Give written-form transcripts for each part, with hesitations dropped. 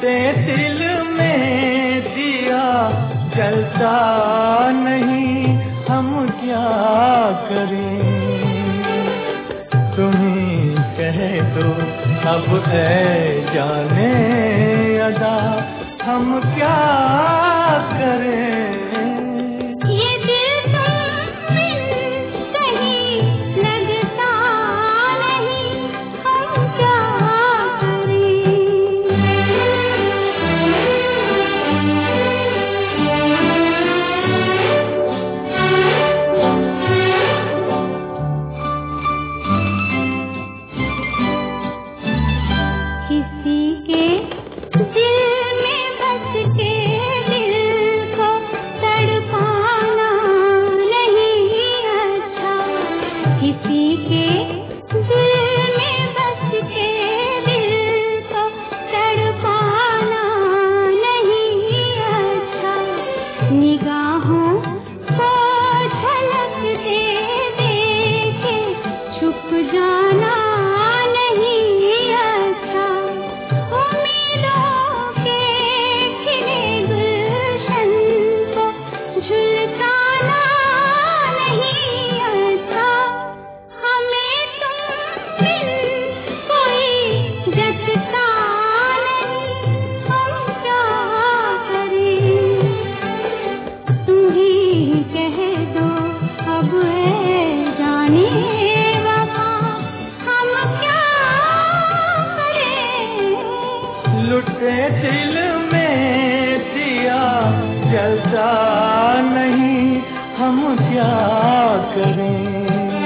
लुटे दिल में दिया जलता नहीं, हम क्या करें? तुम्ही कह दो अब ऐ जाने अदा, हम क्या करें? लुटे दिल में दिया जलता नहीं, हम क्या करें?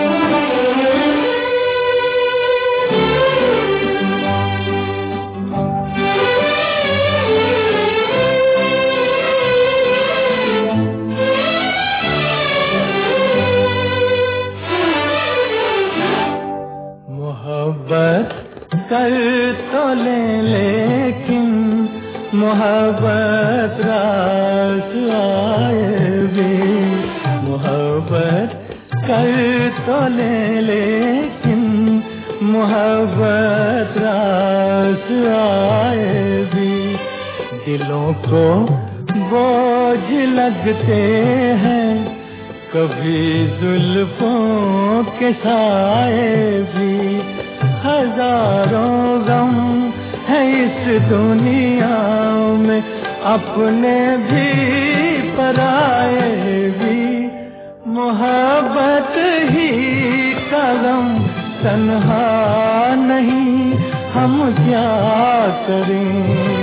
मोहब्बत कर तो लेकिन मोहब्बत रास आए भी, मोहब्बत कर तो लेकिन मोहब्बत रास आए भी, दिलों को बोझ लगते हैं कभी जुल्फों के साए भी, हजारों गम है इस दुनिया में, अपने भी पराए भी, मोहब्बत ही का गम तन्हा नहीं, हम क्या करें?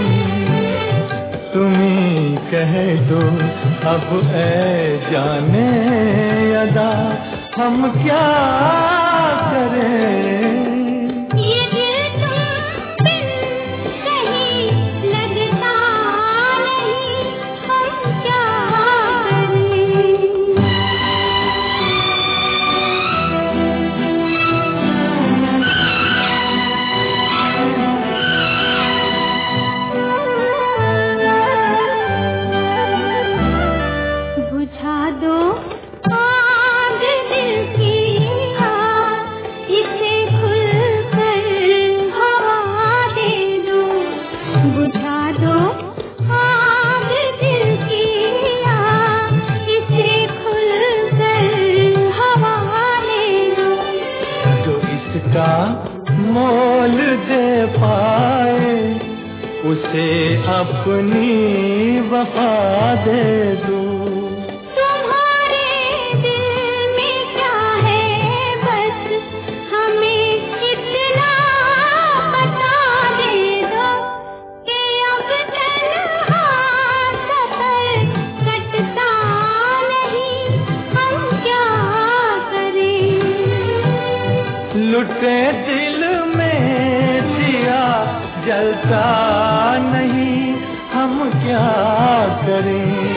तुम्ही कह दो अब ऐ जाने अदा, हम क्या करें? मोल दे पाए उसे अपनी वफा दे दो। तुम्हारे दिल में क्या है बस हमें इतना बता दे दो कि अब तन्हा सफर कटता नहीं, हम क्या करें? लुटे दिल में दिया जलता नहीं, हम क्या करें?